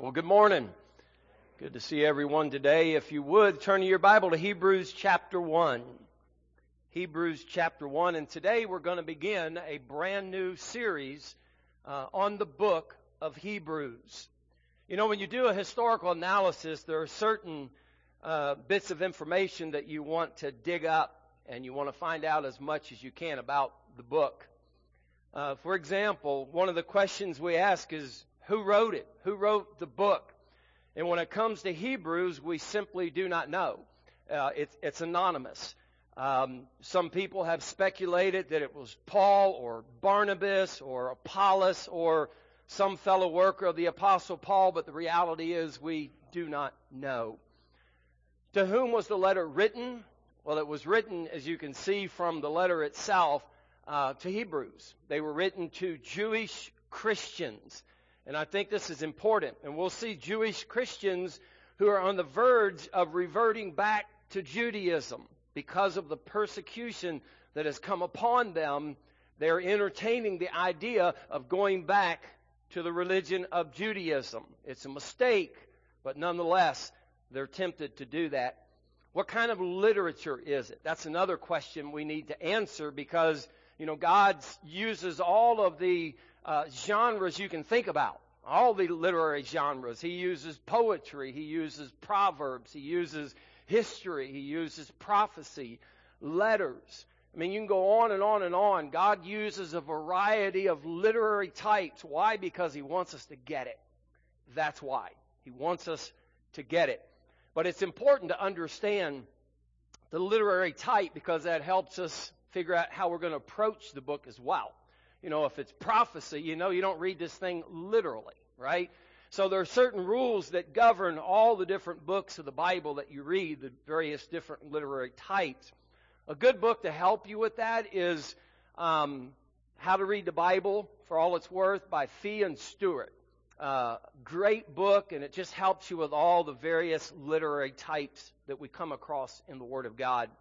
Well, good morning. Good to see everyone today. If you would, turn your Bible to Hebrews chapter 1. Hebrews chapter 1. And today we're going to begin a brand new series on the book of Hebrews. You know, when you do a historical analysis, there are certain bits of information that you want to dig up, and you want to find out as much as you can about the book. For example, one of the questions we ask is, who wrote it? Who wrote the book? And when it comes to Hebrews, we simply do not know. It's anonymous. Some people have speculated that it was Paul or Barnabas or Apollos or some fellow worker of the Apostle Paul, but the reality is we do not know. To whom was the letter written? Well, it was written, as you can see from the letter itself, to Hebrews. They were written to Jewish Christians. And I think this is important. And we'll see Jewish Christians who are on the verge of reverting back to Judaism because of the persecution that has come upon them. They're entertaining the idea of going back to the religion of Judaism. It's a mistake, but nonetheless, they're tempted to do that. What kind of literature is it? That's another question we need to answer because, you know, God uses all of the genres you can think about, all the literary genres. He uses poetry, he uses proverbs, he uses history, he uses prophecy, letters. I mean, you can go on and on and on. God uses a variety of literary types. Why? Because He wants us to get it. That's why. He wants us to get it. But it's important to understand the literary type because that helps us figure out how we're going to approach the book as well. You know, if it's prophecy, you know, you don't read this thing literally, right? So there are certain rules that govern all the different books of the Bible that you read, the various different literary types. A good book to help you with that is How to Read the Bible for All It's Worth by Fee and Stewart. Great book, and it just helps you with all the various literary types that we come across in the Word of God.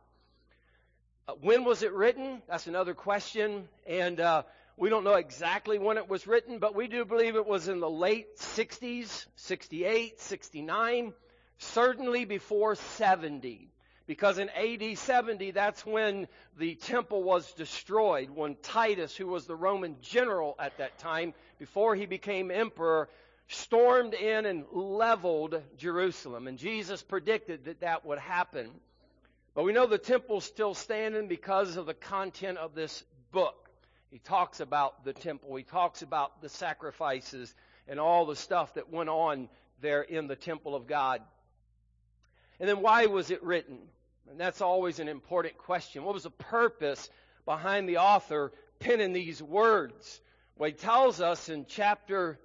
When was it written? That's another question. And we don't know exactly when it was written, but we do believe it was in the late 60s, 68, 69, certainly before 70. Because in AD 70, that's when the temple was destroyed, when Titus, who was the Roman general at that time, before he became emperor, stormed in and leveled Jerusalem. And Jesus predicted that that would happen. But we know the temple's still standing because of the content of this book. He talks about the temple. He talks about the sacrifices and all the stuff that went on there in the temple of God. And then why was it written? And that's always an important question. What was the purpose behind the author penning these words? Well, he tells us in chapter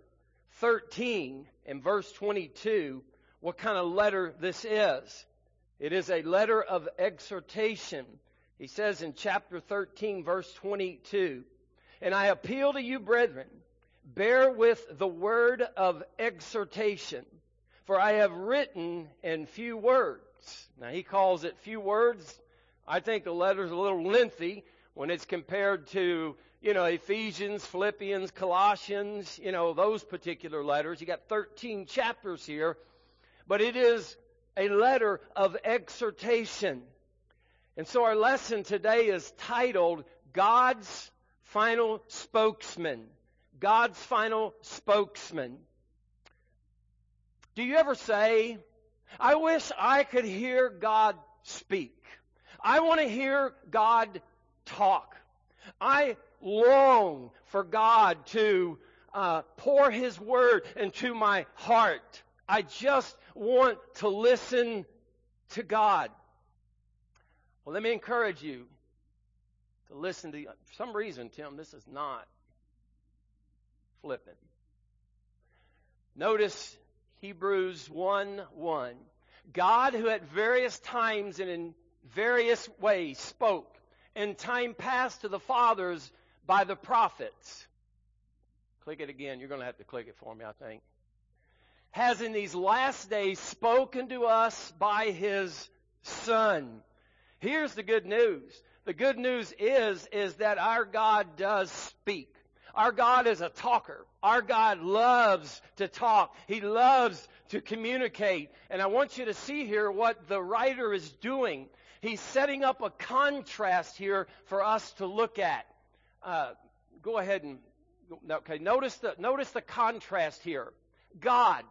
13 and verse 22 what kind of letter this is. It is a letter of exhortation. He says in chapter 13, verse 22, "And I appeal to you, brethren, bear with the word of exhortation, for I have written in few words." Now, he calls it few words. I think the letter's a little lengthy when it's compared to, you know, Ephesians, Philippians, Colossians, you know, those particular letters. You got 13 chapters here, but it is a letter of exhortation. And so our lesson today is titled, God's Final Spokesman. God's Final Spokesman. Do you ever say, I wish I could hear God speak. I want to hear God talk. I long for God to pour His word into my heart. I just want to listen to God. Well, let me encourage you to listen to, for some reason, Tim, this is not flipping. Notice Hebrews 1:1. God, who at various times and in various ways spoke in time past to the fathers by the prophets. Click it again. You're going to have to click it for me, I think. Has in these last days spoken to us by His Son. Here's the good news. The good news is that our God does speak. Our God is a talker. Our God loves to talk. He loves to communicate. And I want you to see here what the writer is doing. He's setting up a contrast here for us to look at. Go ahead and, okay, notice the contrast here. God.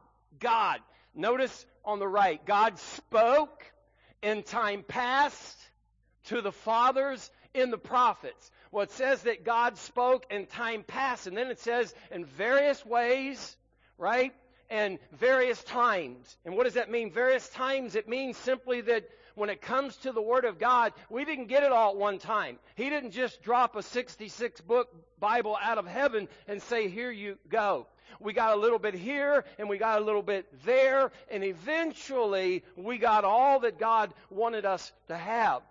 Notice on the right, God spoke in time past to the fathers in the prophets. Well, it says that God spoke in time past, and then it says in various ways, right? And various times. And what does that mean? Various times, it means simply that when it comes to the Word of God, we didn't get it all at one time. He didn't just drop a 66-book Bible out of heaven and say, here you go. We got a little bit here, and we got a little bit there, and eventually we got all that God wanted us to have.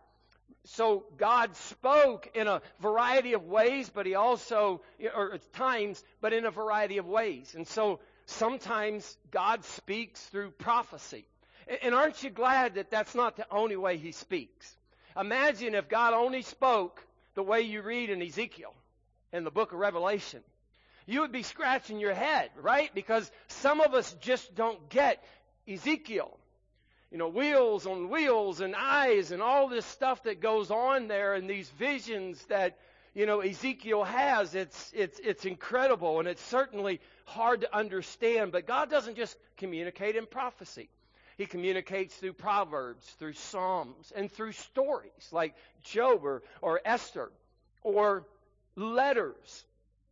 So God spoke in a variety of ways, but He also, or at times, but in a variety of ways. And so sometimes God speaks through prophecy. And aren't you glad that that's not the only way He speaks? Imagine if God only spoke the way you read in Ezekiel in the book of Revelation. You would be scratching your head, right? Because some of us just don't get Ezekiel. You know, wheels on wheels and eyes and all this stuff that goes on there and these visions that, you know, Ezekiel has. It's incredible, and it's certainly hard to understand. But God doesn't just communicate in prophecy. He communicates through Proverbs, through Psalms, and through stories like Job or Esther, or letters,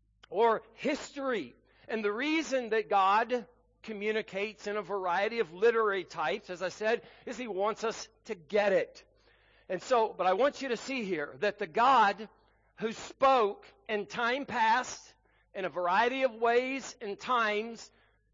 or history. And the reason that God communicates in a variety of literary types, as I said, is He wants us to get it. And so, but I want you to see here that the God who spoke in time past, in a variety of ways and times,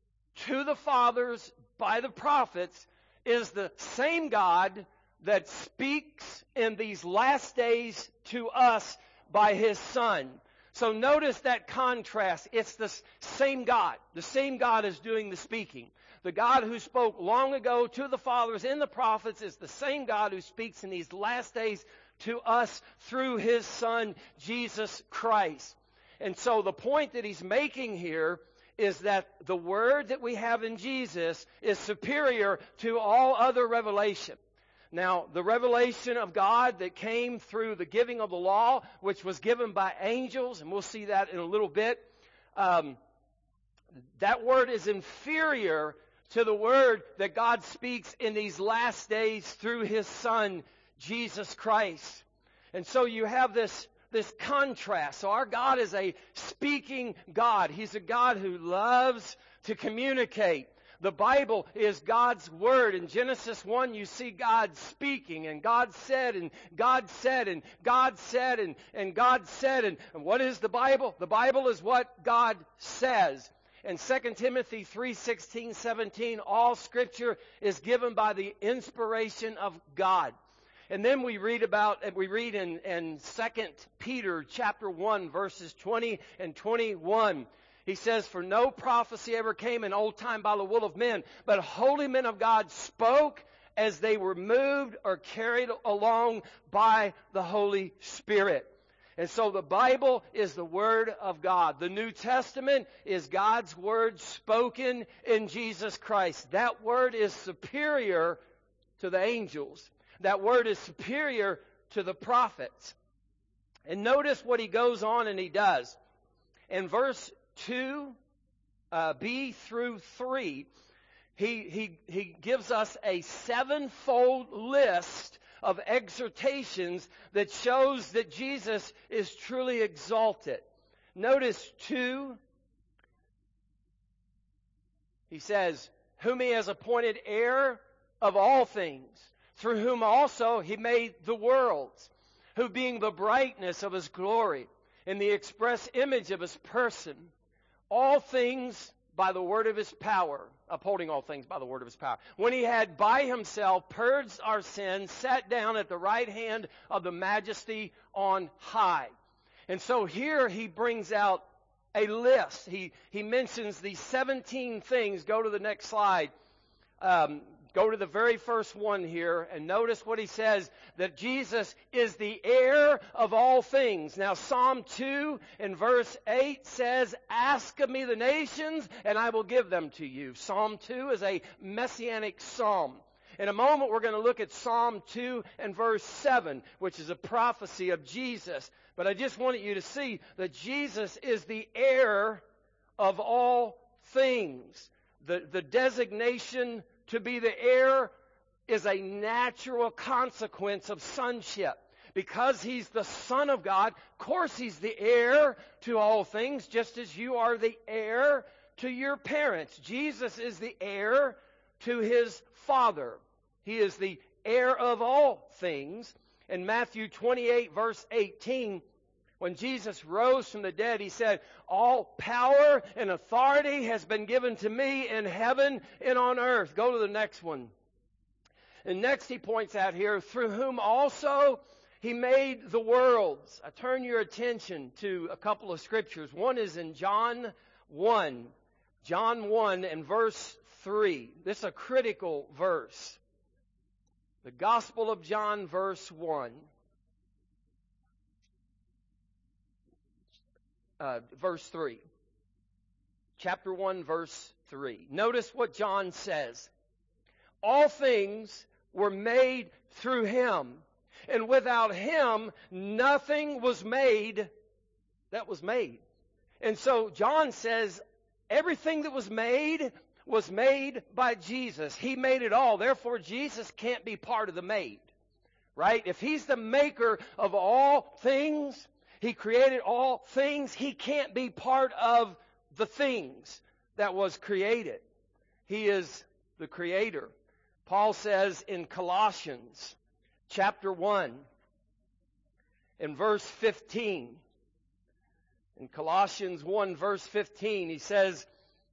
to the fathers by the prophets, is the same God that speaks in these last days to us by His Son. So notice that contrast. It's the same God. The same God is doing the speaking. The God who spoke long ago to the fathers in the prophets is the same God who speaks in these last days to us through His Son, Jesus Christ. And so the point that he's making here is that the Word that we have in Jesus is superior to all other revelation. Now, the revelation of God that came through the giving of the law, which was given by angels, and we'll see that in a little bit, that word is inferior to the word that God speaks in these last days through His Son, Jesus Christ. And so you have this contrast. So our God is a speaking God. He's a God who loves to communicate. The Bible is God's Word. In Genesis 1, you see God speaking, and God said, and God said, and God said, and God said. And what is the Bible? The Bible is what God says. In 2 Timothy 3:16, 17, all Scripture is given by the inspiration of God. And then we read in 2 Peter chapter 1, verses 20 and 21. He says, for no prophecy ever came in old time by the will of men, but holy men of God spoke as they were moved or carried along by the Holy Spirit. And so the Bible is the Word of God. The New Testament is God's Word spoken in Jesus Christ. That Word is superior to the angels. That Word is superior to the prophets. And notice what he goes on and he does. In verse 2b through 3, he gives us a sevenfold list of exhortations that shows that Jesus is truly exalted. Notice 2, he says, whom He has appointed heir of all things, through whom also He made the worlds, who being the brightness of His glory, and the express image of His person, all things by the word of His power, upholding all things by the word of His power. When He had by Himself purged our sins, sat down at the right hand of the Majesty on high. And so here he brings out a list. He mentions these 17 things. Go to the next slide. Go to the very first one here and notice what he says, that Jesus is the heir of all things. Now Psalm 2 in verse 8 says, ask of me the nations and I will give them to you. Psalm 2 is a messianic psalm. In a moment we're going to look at Psalm 2 and verse 7, which is a prophecy of Jesus. But I just wanted you to see that Jesus is the heir of all things. The designation to be the heir is a natural consequence of sonship. Because he's the Son of God, of course he's the heir to all things, just as you are the heir to your parents. Jesus is the heir to his Father. He is the heir of all things. In Matthew 28, verse 18, when Jesus rose from the dead, he said, all power and authority has been given to me in heaven and on earth. Go to the next one. And next he points out here, through whom also he made the worlds. I turn your attention to a couple of scriptures. One is in John 1. John 1 and verse 3. This is a critical verse. The Gospel of John, verse 1. Verse 3. Chapter 1, verse 3. Notice what John says. All things were made through him, and without him nothing was made that was made. And so John says everything that was made by Jesus. He made it all. Therefore, Jesus can't be part of the made. Right? If he's the maker of all things, he created all things, he can't be part of the things that was created. He is the creator. Paul says in Colossians chapter 1 in verse 15. In Colossians 1 verse 15 he says,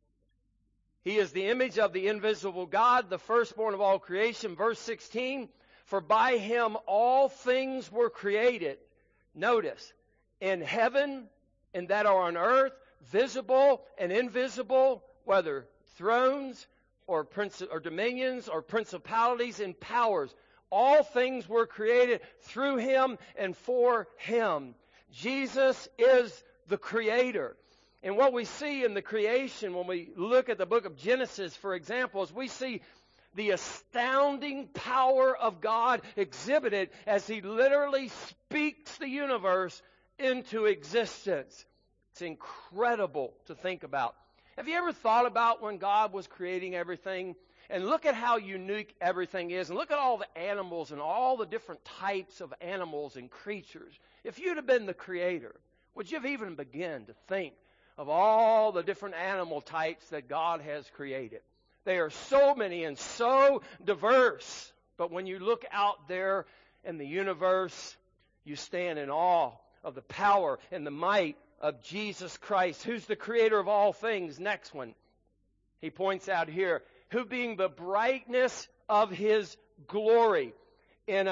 he is the image of the invisible God, the firstborn of all creation. Verse 16, for by him all things were created. Notice, in heaven and that are on earth, visible and invisible, whether thrones or dominions or principalities and powers. All things were created through him and for him. Jesus is the creator. And what we see in the creation, when we look at the book of Genesis, for example, is we see the astounding power of God exhibited as he literally speaks the universe into existence. It's incredible to think about. Have you ever thought about when God was creating everything? And look at how unique everything is. And look at all the animals and all the different types of animals and creatures. If you'd have been the creator, would you have even begun to think of all the different animal types that God has created? They are so many and so diverse. But when you look out there in the universe, you stand in awe of the power and the might of Jesus Christ, who's the creator of all things. Next one. He points out here, who being the brightness of his glory. In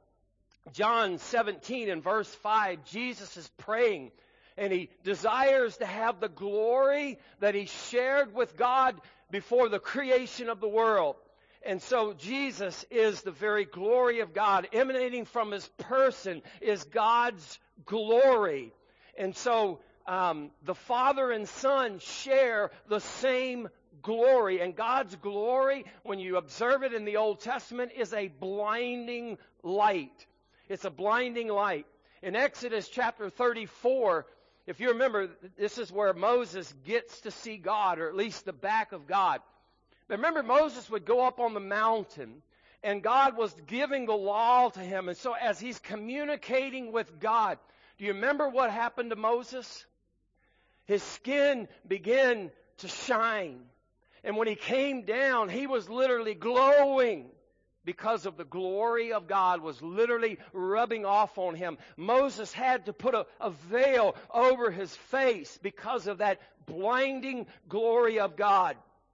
John 17 and verse 5, Jesus is praying, and he desires to have the glory that he shared with God before the creation of the world. And so Jesus is the very glory of God. Emanating from his person is God's glory. And so the Father and Son share the same glory. And God's glory, when you observe it in the Old Testament, is a blinding light. It's a blinding light. In Exodus chapter 34, if you remember, this is where Moses gets to see God, or at least the back of God. But remember, Moses would go up on the mountain, and God was giving the law to him. And so as he's communicating with God, do you remember what happened to Moses? His skin began to shine. And when he came down, he was literally glowing because of the glory of God was literally rubbing off on him. Moses had to put a veil over his face because of that blinding glory of God.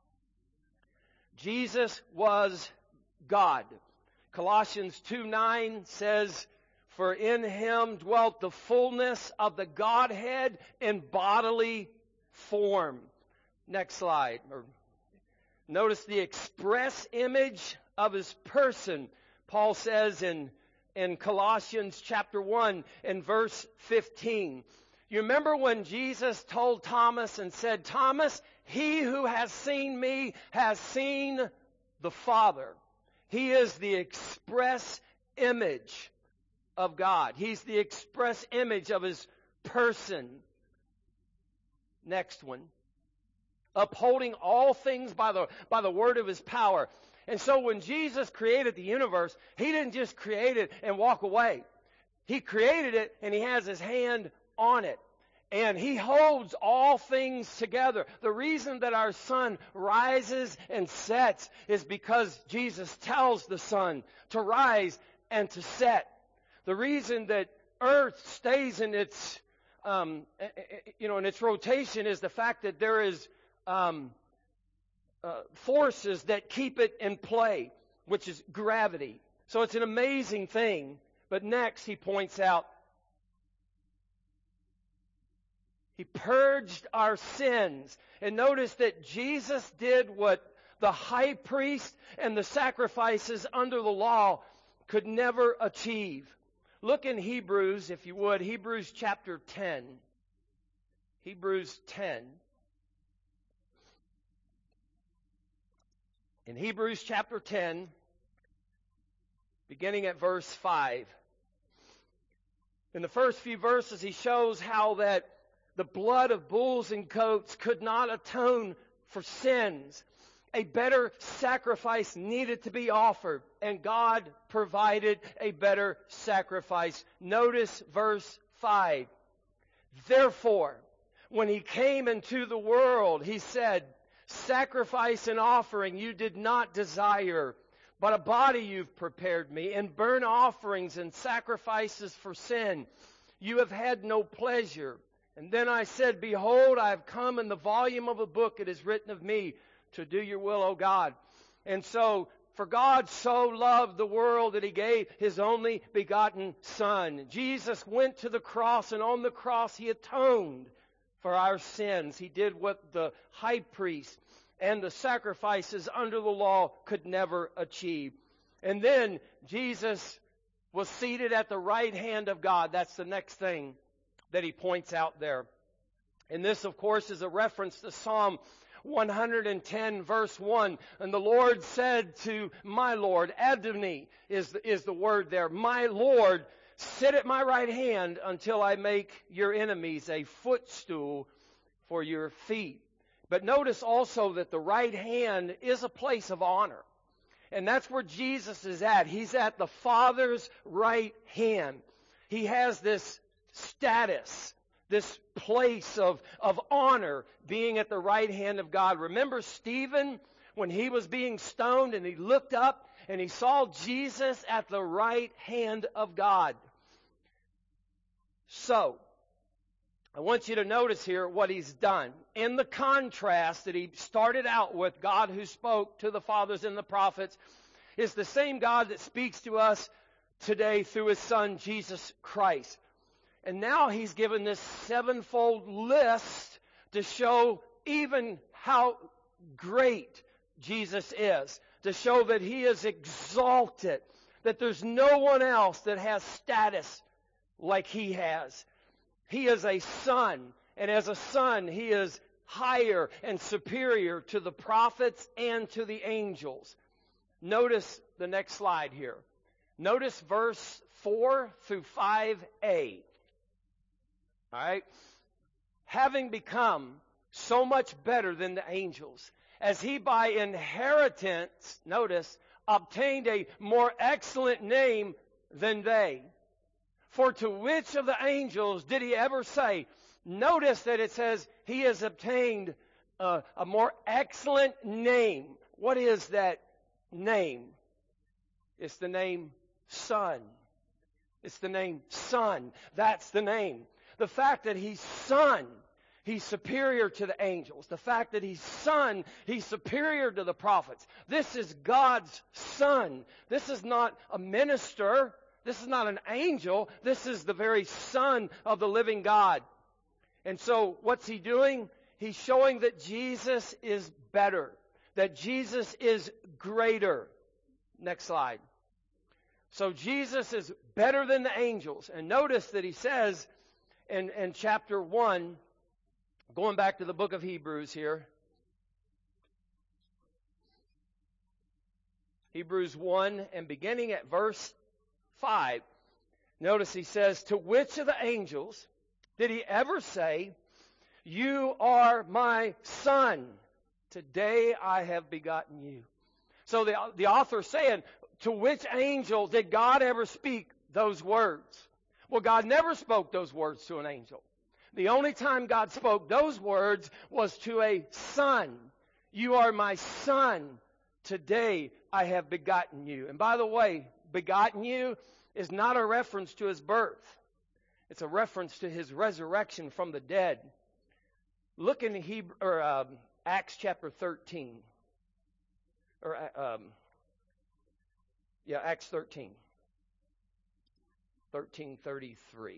Jesus was God. Colossians 2:9 says, for in him dwelt the fullness of the Godhead in bodily form. Next slide. Notice the express image of His person. Paul says in Colossians chapter 1 and verse 15. You remember when Jesus told Thomas and said, Thomas, he who has seen me has seen the Father. He is the express image of God. He's the express image of His person. Next one. Upholding all things by the word of His power. And so when Jesus created the universe, He didn't just create it and walk away. He created it and He has His hand on it. And He holds all things together. The reason that our sun rises and sets is because Jesus tells the sun to rise and to set. The reason that Earth stays in its, in its rotation is the fact that there is forces that keep it in play, which is gravity. So it's an amazing thing. But next, he points out, He purged our sins. And notice that Jesus did what the high priest and the sacrifices under the law could never achieve. Look in Hebrews, if you would, Hebrews chapter 10. Hebrews 10. In Hebrews chapter 10, beginning at verse 5. In the first few verses, he shows how that the blood of bulls and goats could not atone for sins. A better sacrifice needed to be offered, and God provided a better sacrifice. Notice verse 5. Therefore, when He came into the world, He said, sacrifice and offering you did not desire, but a body you've prepared me, and burnt offerings and sacrifices for sin you have had no pleasure. And then I said, behold, I have come, in the volume of a book it is written of me, to do your will, O God. And so, for God so loved the world that He gave His only begotten Son. Jesus went to the cross, and on the cross He atoned for our sins. He did what the high priest and the sacrifices under the law could never achieve. And then Jesus was seated at the right hand of God. That's the next thing that he points out there. And this, of course, is a reference to Psalm 110, verse 1. And the Lord said to my Lord, Adonai is the word there, my Lord, sit at my right hand until I make your enemies a footstool for your feet. But notice also that the right hand is a place of honor. And that's where Jesus is at. He's at the Father's right hand. He has this status, this place of honor, being at the right hand of God. Remember Stephen, when he was being stoned and he looked up and he saw Jesus at the right hand of God. So, I want you to notice here what He's done. In the contrast that He started out with, God who spoke to the fathers and the prophets is the same God that speaks to us today through His Son, Jesus Christ. And now He's given this sevenfold list to show even how great Jesus is, to show that He is exalted, that there's no one else that has status like He has. He is a son, and as a son, He is higher and superior to the prophets and to the angels. Notice the next slide here. Notice verse 4 through 5a. All right? Having become so much better than the angels, as He by inheritance, notice, obtained a more excellent name than they. For to which of the angels did He ever say? Notice that it says He has obtained a more excellent name. What is that name? It's the name Son. It's the name Son. That's the name. The fact that He's Son, He's superior to the angels. The fact that He's Son, He's superior to the prophets. This is God's Son. This is not a minister. This is not an angel. This is the very Son of the living God. And so what's He doing? He's showing that Jesus is better. that Jesus is greater. Next slide. So Jesus is better than the angels. And notice that he says in chapter 1, going back to the book of Hebrews here, Hebrews 1 and beginning at verse 5, notice he says, to which of the angels did he ever say, you are my son, today I have begotten you? So the author is saying, to which angel did God ever speak those words? Well, God never spoke those words to an angel. The only time God spoke those words was to a son. You are my son. Today I have begotten you. And by the way, begotten you is not a reference to his birth. It's a reference to his resurrection from the dead. Look in Acts chapter 13. Acts 13. 13:33.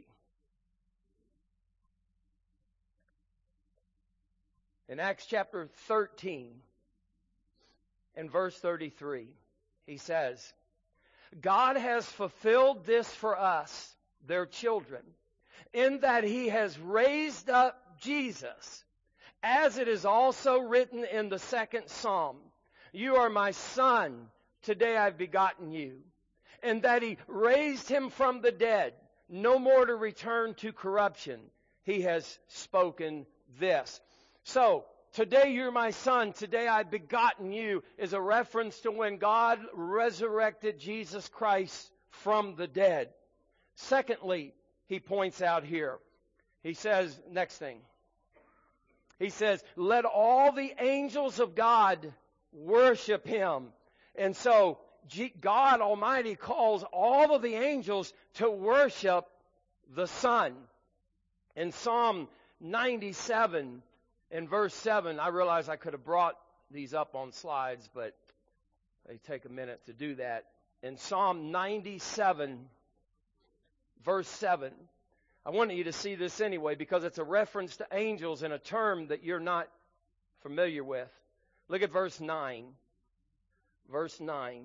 In Acts chapter 13 and verse 33, he says, God has fulfilled this for us, their children, in that he has raised up Jesus, as it is also written in the second Psalm, you are my son, today I've begotten you. And that he raised him from the dead, no more to return to corruption. He has spoken this. So, today you're my son, today I've begotten you, is a reference to when God resurrected Jesus Christ from the dead. Secondly, he points out here, he says, next thing, he says, let all the angels of God worship him. And so, God Almighty calls all of the angels to worship the Son. In Psalm 97, in verse 7, I realize I could have brought these up on slides, but they take a minute to do that. In Psalm 97, verse 7, I want you to see this anyway because it's a reference to angels in a term that you're not familiar with. Look at verse 9. Verse 9.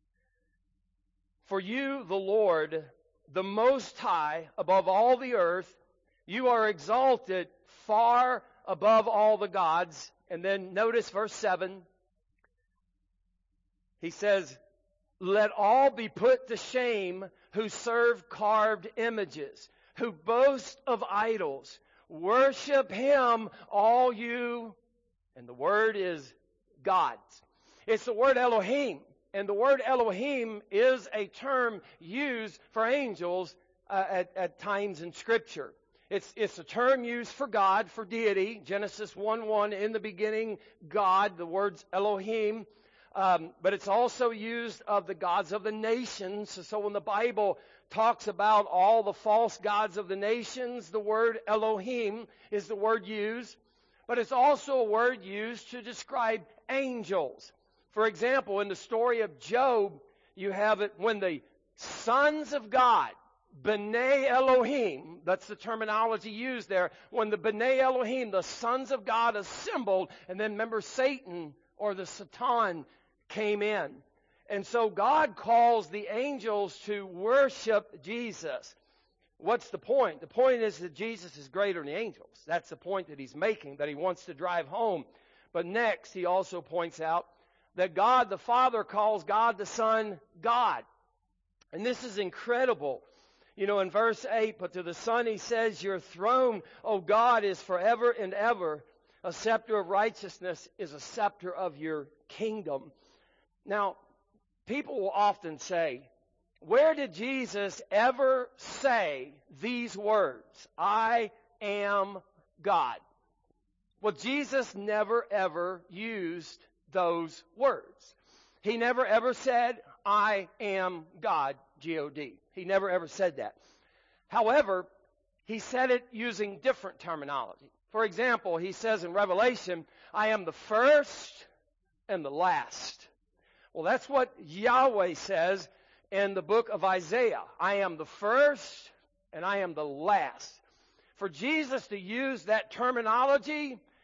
For you, the Lord, the Most High, above all the earth, you are exalted far above all the gods. And then notice verse 7. He says, let all be put to shame who serve carved images, who boast of idols. Worship him, all you. And the word is gods. It's the word Elohim. And the word Elohim is a term used for angels at times in Scripture. It's a term used for God, for deity. Genesis 1:1, in the beginning, God, the word's Elohim. But it's also used of the gods of the nations. So when the Bible talks about all the false gods of the nations, the word Elohim is the word used. But it's also a word used to describe angels. For example, in the story of Job, you have it when the sons of God, B'nai Elohim, that's the terminology used there, when the B'nai Elohim, the sons of God, assembled, and then remember Satan or the Satan came in. And so God calls the angels to worship Jesus. What's the point? The point is that Jesus is greater than the angels. That's the point that he's making, that he wants to drive home. But next, he also points out that God the Father calls God the Son God. And this is incredible. You know, in verse 8, but to the Son he says, your throne, O God, is forever and ever. A scepter of righteousness is a scepter of your kingdom. Now, people will often say, where did Jesus ever say these words? I am God. Well, Jesus never ever used those words. He never ever said, I am God, G-O-D. He never ever said that. However, he said it using different terminology. For example, he says in Revelation, I am the first and the last. Well, that's what Yahweh says in the book of Isaiah. I am the first and I am the last. For Jesus to use that terminology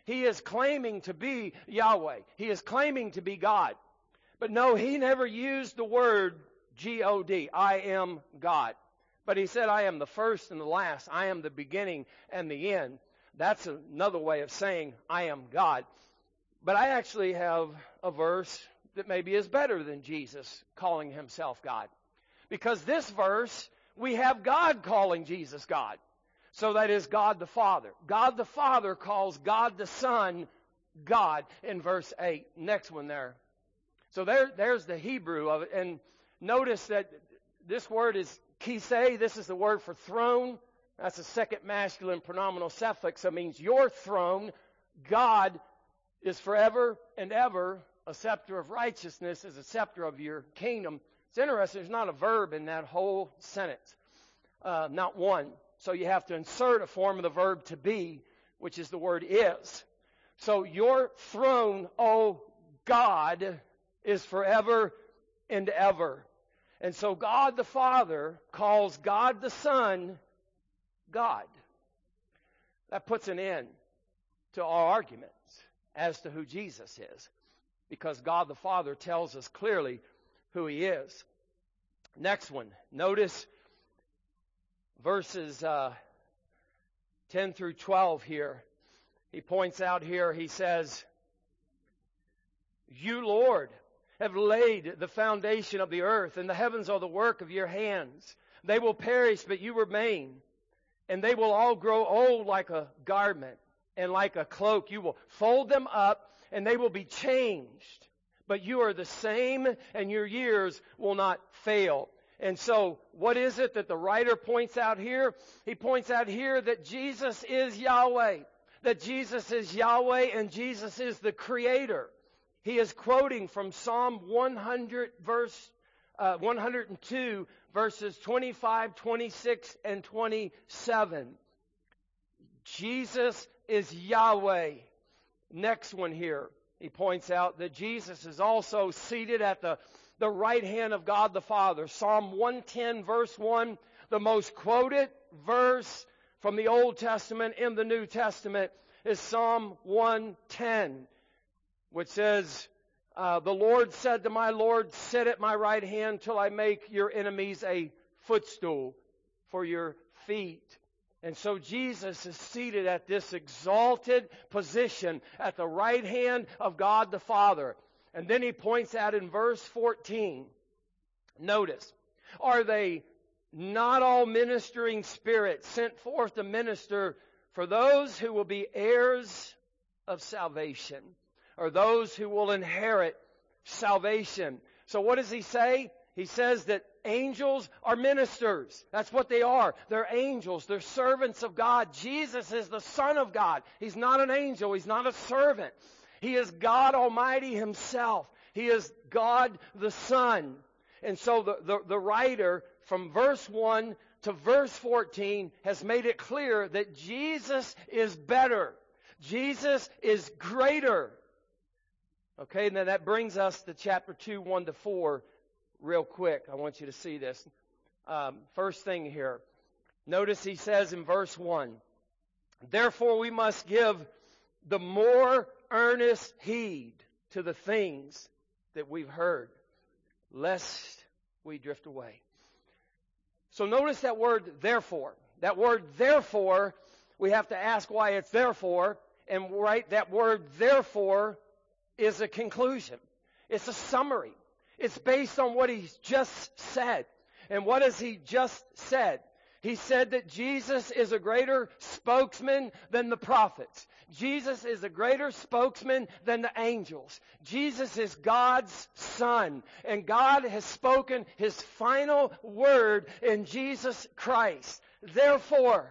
He is claiming to be Yahweh. He is claiming to be God. But no, he never used the word G-O-D, I am God. But he said, I am the first and the last. I am the beginning and the end. That's another way of saying I am God. But I actually have a verse that maybe is better than Jesus calling himself God. Because this verse, we have God calling Jesus God. So that is God the Father. God the Father calls God the Son God in verse 8. Next one there. So there's the Hebrew of it. And notice that this word is kisei. This is the word for throne. That's a second masculine pronominal suffix. That means your throne. God is forever and ever. A scepter of righteousness is a scepter of your kingdom. It's interesting. There's not a verb in that whole sentence. Not one. So you have to insert a form of the verb to be, which is the word is. So your throne, O God, is forever and ever. And so God the Father calls God the Son God. That puts an end to all arguments as to who Jesus is, because God the Father tells us clearly who he is. Next one. Notice verses 10 through 12 here. He points out here, he says, you, Lord, have laid the foundation of the earth, and the heavens are the work of your hands. They will perish, but you remain. And they will all grow old like a garment, and like a cloak. You will fold them up, and they will be changed. But you are the same, and your years will not fail. And so, what is it that the writer points out here? He points out here that Jesus is Yahweh. That Jesus is Yahweh, and Jesus is the Creator. He is quoting from Psalm 102, verses 25, 26, and 27. Jesus is Yahweh. Next one here. He points out that Jesus is also seated at the right hand of God the Father. Psalm 110, verse 1, the most quoted verse from the Old Testament in the New Testament is Psalm 110. Which says, the Lord said to my Lord, sit at my right hand till I make your enemies a footstool for your feet. And so Jesus is seated at this exalted position at the right hand of God the Father. And then he points out in verse 14, notice, are they not all ministering spirits sent forth to minister for those who will be heirs of salvation? Or those who will inherit salvation. So what does he say? He says that angels are ministers. That's what they are. They're angels. They're servants of God. Jesus is the Son of God. He's not an angel. He's not a servant. He is God Almighty himself. He is God the Son. And so the writer from verse 1 to verse 14 has made it clear that Jesus is better. Jesus is greater. Okay, now that brings us to chapter 2, 1 to 4 real quick. I want you to see this. First thing here. Notice he says in verse 1, therefore we must give the more earnest heed to the things that we've heard, lest we drift away. So notice that word therefore. That word therefore, we have to ask why it's therefore. And right, that word therefore is a conclusion. It's a summary. It's based on what he's just said. And what has he just said? He said that Jesus is a greater spokesman than the prophets. Jesus is a greater spokesman than the angels. Jesus is God's Son. And God has spoken his final word in Jesus Christ. Therefore,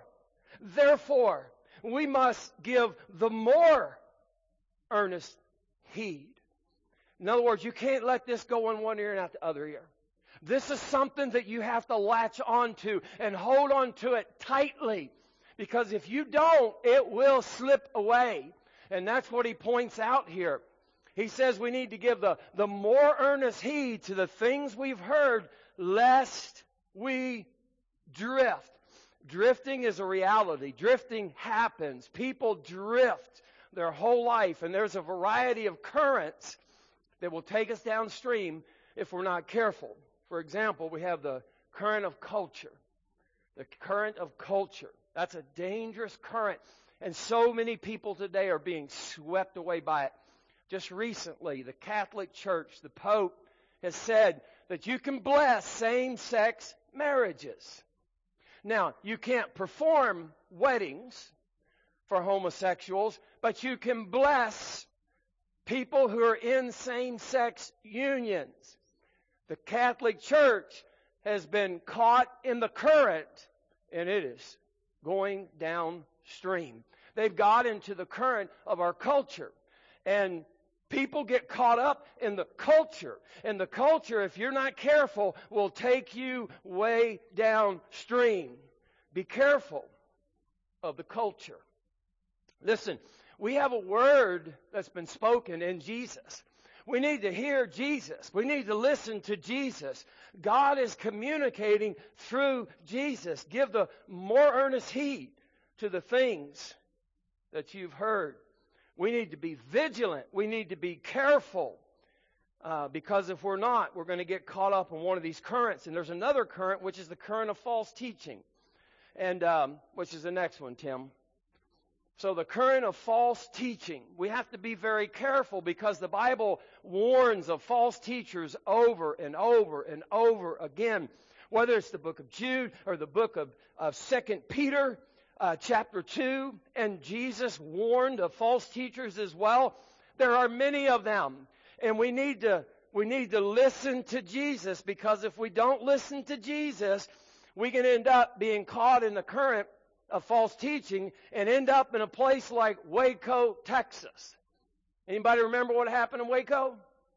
we must give the more earnest heed. In other words, you can't let this go in one ear and out the other ear. This is something that you have to latch onto and hold on to it tightly. Because if you don't, it will slip away. And that's what he points out here. He says we need to give the more earnest heed to the things we've heard, lest we drift. Drifting is a reality. Drifting happens. People drift. their whole life. And there's a variety of currents that will take us downstream if we're not careful. For example, we have the current of culture. The current of culture. That's a dangerous current. And so many people today are being swept away by it. Just recently, the Catholic Church, the Pope, has said that you can bless same-sex marriages. Now, you can't perform weddings for homosexuals, but you can bless people who are in same-sex unions. The Catholic Church has been caught in the current, and it is going downstream. They've got into the current of our culture. And people get caught up in the culture. And the culture, if you're not careful, will take you way downstream. Be careful of the culture. Listen, we have a word that's been spoken in Jesus. We need to hear Jesus. We need to listen to Jesus. God is communicating through Jesus. Give the more earnest heed to the things that you've heard. We need to be vigilant. We need to be careful. Because if we're not, we're going to get caught up in one of these currents. And there's another current, which is the current of false teaching. And which is the next one, Tim. So the current of false teaching. We have to be very careful because the Bible warns of false teachers over and over and over again. Whether it's the book of Jude or the book of 2 Peter chapter 2. And Jesus warned of false teachers as well. There are many of them. And we need to listen to Jesus, because if we don't listen to Jesus, we can end up being caught in the current of false teaching and end up in a place like Waco, Texas. Anybody remember what happened in Waco?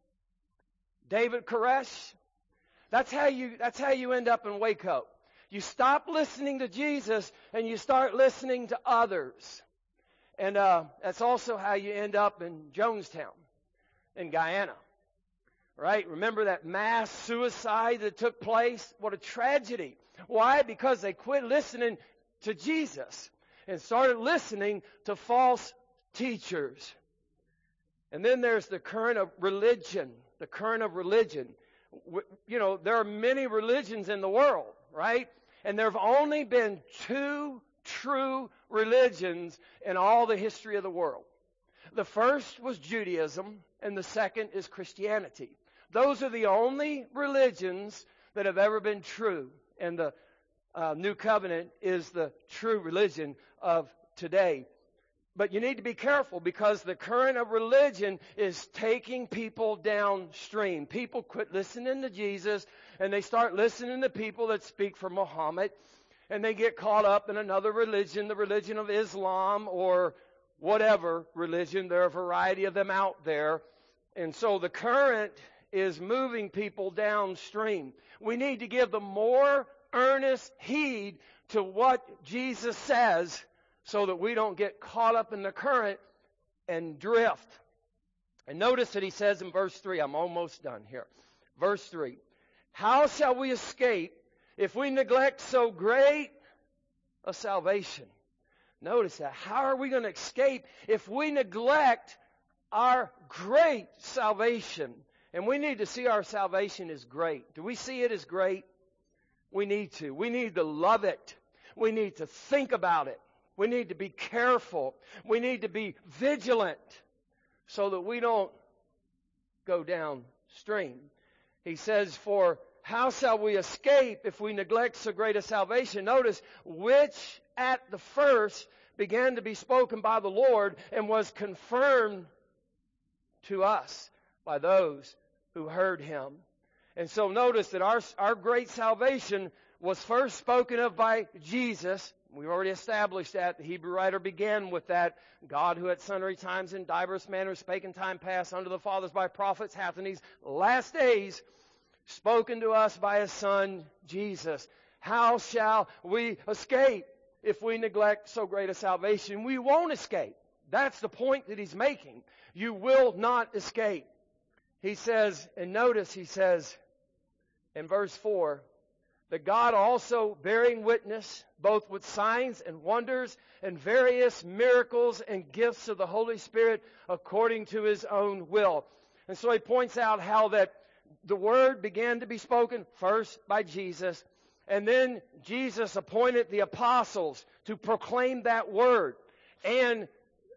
David Koresh? That's how you end up in Waco. You stop listening to Jesus and you start listening to others. And that's also how you end up in Jonestown, in Guyana. Right? Remember that mass suicide that took place? What a tragedy. Why? Because they quit listening to Jesus and started listening to false teachers. And then there's the current of religion. The current of religion. You know, there are many religions in the world, right? And there have only been 2 true religions in all the history of the world. The first was Judaism, and the second is Christianity. Those are the only religions that have ever been true. And the New Covenant is the true religion of today. But you need to be careful, because the current of religion is taking people downstream. People quit listening to Jesus, and they start listening to people that speak for Muhammad. And they get caught up in another religion, the religion of Islam or whatever religion. There are a variety of them out there. And so the current is moving people downstream. We need to give the more earnest heed to what Jesus says so that we don't get caught up in the current and drift. And notice that he says in verse 3, I'm almost done here. Verse 3, how shall we escape if we neglect so great a salvation? Notice that. How are we going to escape if we neglect our great salvation? And we need to see our salvation as great. Do we see it as great? We need to. We need to love it. We need to think about it. We need to be careful. We need to be vigilant so that we don't go downstream. He says, for how shall we escape if we neglect so great a salvation? Notice, which at the first began to be spoken by the Lord and was confirmed to us by those who heard him. And so notice that our great salvation was first spoken of by Jesus. We've already established that. The Hebrew writer began with that. God, who at sundry times in diverse manners spake in time past unto the fathers by prophets, hath in these last days spoken to us by his Son, Jesus. How shall we escape if we neglect so great a salvation? We won't escape. That's the point that he's making. You will not escape. He says, and notice he says in verse 4, that God also bearing witness, both with signs and wonders and various miracles and gifts of the Holy Spirit according to His own will. And so he points out how that the Word began to be spoken first by Jesus, and then Jesus appointed the apostles to proclaim that Word. And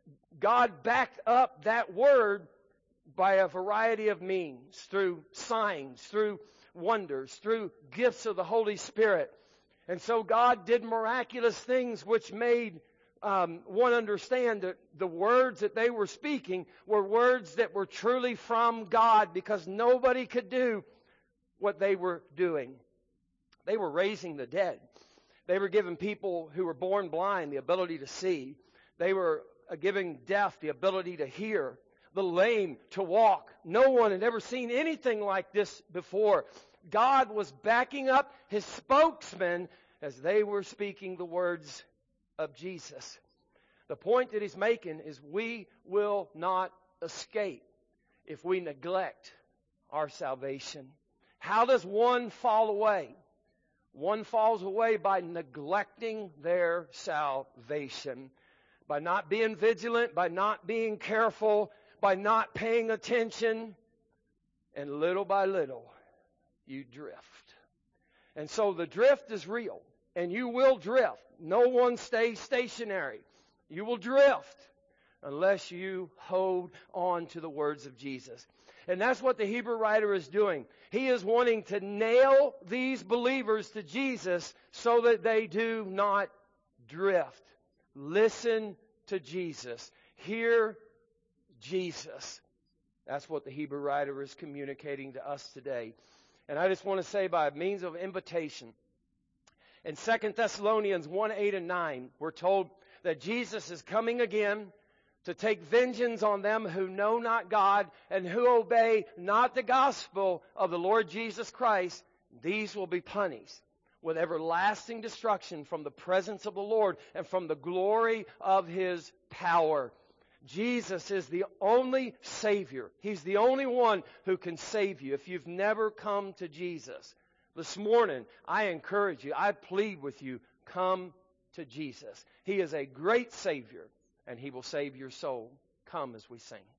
God backed up that Word by a variety of means, through signs, through wonders, through gifts of the Holy Spirit. And so God did miraculous things which made one understand that the words that they were speaking were words that were truly from God, because nobody could do what they were doing. They were raising the dead. They were giving people who were born blind the ability to see. They were giving deaf the ability to hear, the lame to walk. No one had ever seen anything like this before. God was backing up His spokesman as they were speaking the words of Jesus. The point that he's making is we will not escape if we neglect our salvation. How does one fall away? One falls away by neglecting their salvation, by not being vigilant, by not being careful, by not paying attention, and little by little you drift. And so the drift is real, and you will drift. No one stays stationary. You will drift unless you hold on to the words of Jesus. And that's what the Hebrew writer is doing. He is wanting to nail these believers to Jesus so that they do not drift. Listen to Jesus. Hear Jesus. That's what the Hebrew writer is communicating to us today. And I just want to say, by means of invitation, in 2 Thessalonians 1, 8 and 9, we're told that Jesus is coming again to take vengeance on them who know not God and who obey not the gospel of the Lord Jesus Christ. These will be punished with everlasting destruction from the presence of the Lord and from the glory of His power. Jesus is the only Savior. He's the only one who can save you. If you've never come to Jesus, this morning, I encourage you, I plead with you, come to Jesus. He is a great Savior, and He will save your soul. Come as we sing.